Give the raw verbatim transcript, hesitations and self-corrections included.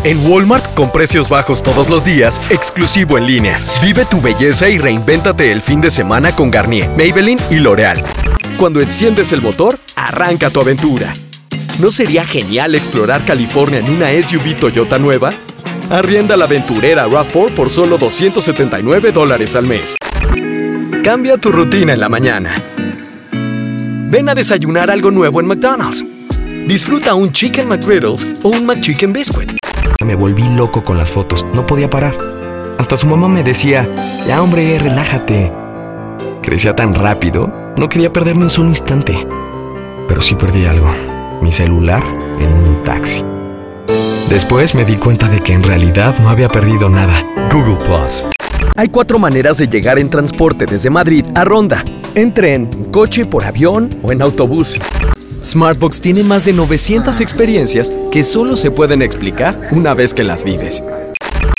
En Walmart, con precios bajos todos los días, exclusivo en línea. Vive tu belleza y reinvéntate el fin de semana con Garnier, Maybelline y L'Oreal. Cuando enciendes el motor, arranca tu aventura. ¿No sería genial explorar California en una S U V Toyota nueva? Arrienda la aventurera RAV cuatro por solo doscientos setenta y nueve dólares al mes. Cambia tu rutina en la mañana. Ven a desayunar algo nuevo en McDonald's. Disfruta un Chicken McGriddles o un McChicken Biscuit. Me volví loco con las fotos, no podía parar. Hasta su mamá me decía, ya hombre, relájate. Crecía tan rápido, no quería perderme un solo instante. Pero sí perdí algo, mi celular en un taxi. Después me di cuenta de que en realidad no había perdido nada. Google Plus. Hay cuatro maneras de llegar en transporte desde Madrid a Ronda. En tren, en coche, por avión o en autobús. Smartbox tiene más de novecientas experiencias que solo se pueden explicar una vez que las vives.